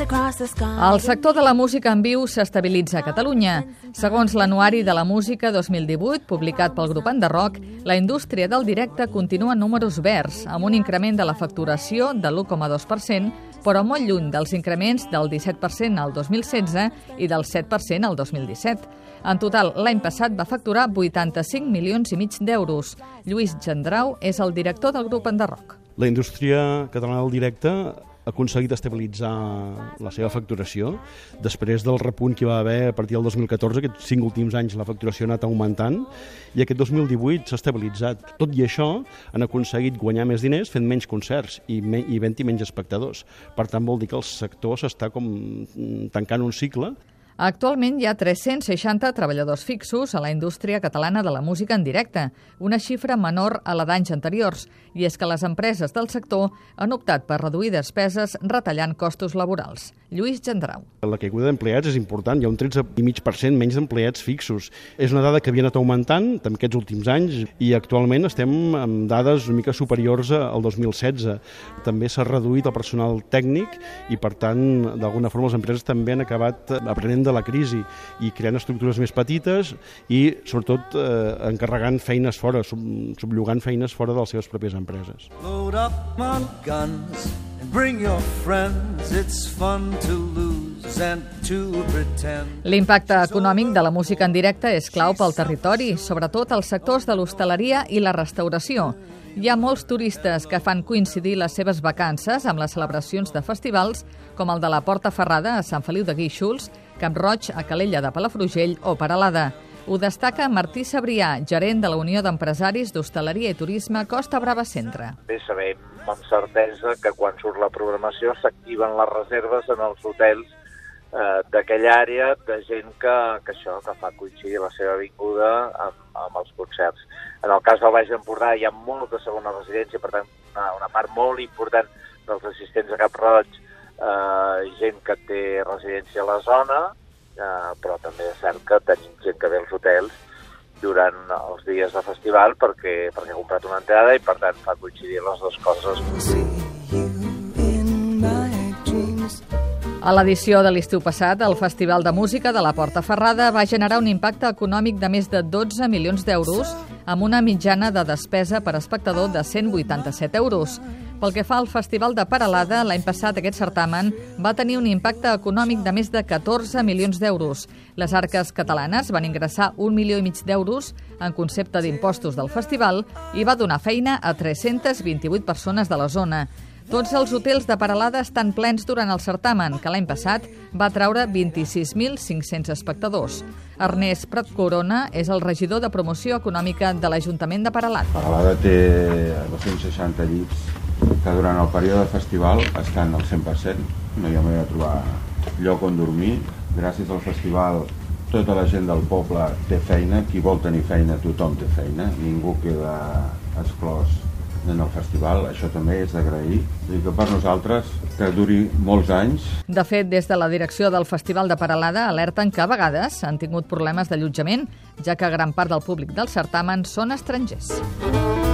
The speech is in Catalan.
El sector de la música en viu s'estabilitza a Catalunya. Segons l'Anuari de la Música 2018, publicat pel grup Enderrock, la indústria del directe continua en números verds, amb un increment de la facturació de l'1,2%, però molt lluny dels increments del 17% al 2016 i del 7% al 2017. En total, l'any passat va facturar 85,5 milions d'euros. Lluís Gendrau és el director del grup Enderrock. La indústria catalana del directe ha aconseguit estabilitzar la seva facturació. Després del repunt que hi va haver a partir del 2014, aquests 5 últims anys la facturació ha anat augmentant i aquest 2018 s'ha estabilitzat. Tot i això, han aconseguit guanyar més diners fent menys concerts i havent-hi menys espectadors. Per tant, vol dir que el sector s'està com tancant un cicle. Actualment hi ha 360 treballadors fixos a la indústria catalana de la música en directe, una xifra menor a la d'anys anteriors, i és que les empreses del sector han optat per reduir despeses retallant costos laborals. Lluís Gendrau. La caiguda d'empleats és important, hi ha un 13,5% menys d'empleats fixos. És una dada que havia anat augmentant en aquests últims anys i actualment estem amb dades una mica superiors al 2016. També s'ha reduït el personal tècnic i, per tant, d'alguna forma les empreses també han acabat aprenent de la crisi i creant estructures més petites i, sobretot, encarregant feines fora, subllogant feines fora de les seves pròpies empreses. Load up my guns and bring your friends. It's fun to lose and to pretend. L'impacte econòmic de la música en directe és clau pel territori, sobretot als sectors de l'hostaleria i la restauració. Hi ha molts turistes que fan coincidir les seves vacances amb les celebracions de festivals com el de la Porta Ferrada a Sant Feliu de Guíxols, Cap Roig a Calella de Palafrugell o Peralada. Ho destaca Martí Sabrià, gerent de la Unió d'Empresaris d'Hostaleria i Turisme Costa Brava Centre. Bé, sabem amb certesa que quan surt la programació s'activen les reserves en els hotels d'aquella àrea de gent que fa coincidir la seva vinguda amb els concerts. En el cas del Baix Empordà hi ha molta segona residència, per tant, una part molt important dels assistents a Cap Roig, gent que té residència a la zona, però també és cert que tenim gent que ve als hotels durant els dies de festival perquè ha comprat una entrada i, per tant, fa coincidir les dues coses. A l'edició de l'estiu passat, el Festival de Música de la Porta Ferrada va generar un impacte econòmic de més de 12 milions d'euros amb una mitjana de despesa per espectador de 187 euros. Pel que fa al Festival de Peralada, l'any passat aquest certamen va tenir un impacte econòmic de més de 14 milions d'euros. Les arques catalanes van ingressar 1,5 milions d'euros en concepte d'impostos del festival i va donar feina a 328 persones de la zona. Tots els hotels de Peralada estan plens durant el certamen, que l'any passat va traure 26.500 espectadors. Ernest Prat Corona és el regidor de promoció econòmica de l'Ajuntament de Peralada. Peralada té 260 llits que durant el període de festival estan al 100%. No hi ha manera de trobar lloc on dormir. Gràcies al festival tota la gent del poble té feina. Qui vol tenir feina, tothom té feina. Ningú queda exclòs en el festival, això també és d'agrair, i que per nosaltres que duri molts anys. De fet, des de la direcció del Festival de Peralada alerten que a vegades han tingut problemes d'allotjament, ja que gran part del públic del certamen són estrangers.